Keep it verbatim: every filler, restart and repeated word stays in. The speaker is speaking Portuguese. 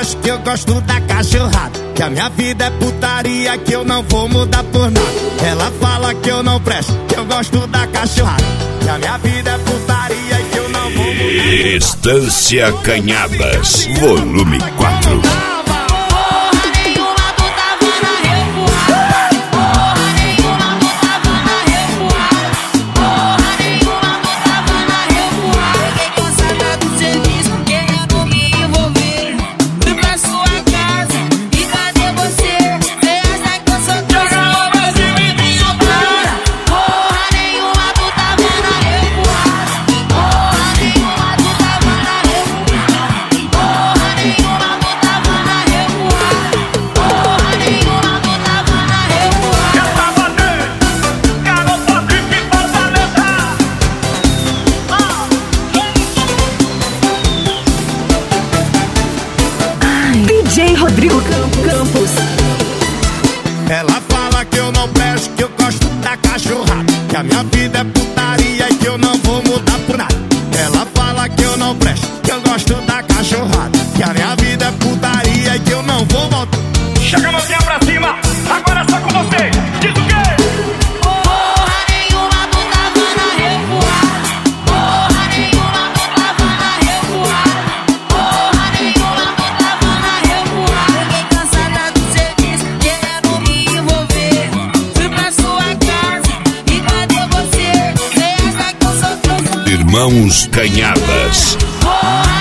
preste, que eu gosto da cachorrada. Que a minha vida é putaria, que eu não vou mudar por nada. Ela fala que eu não presto, que eu gosto da cachorrada. Que a minha vida é putaria, que eu não vou mudar por nada. Estância Canhadas, volume quatro. D J Rodrigo Campos. Ela fala que eu não presto, que eu gosto da cachorrada. Que a minha vida é putaria e que eu não vou mudar por nada. Ela fala que eu não presto, que eu gosto da cachorrada. Que a minha vida é putaria e que eu não vou voltar. Chega a mãozinha pra cima, agora é só com você. Diz o quê? Irmãos Canhadas.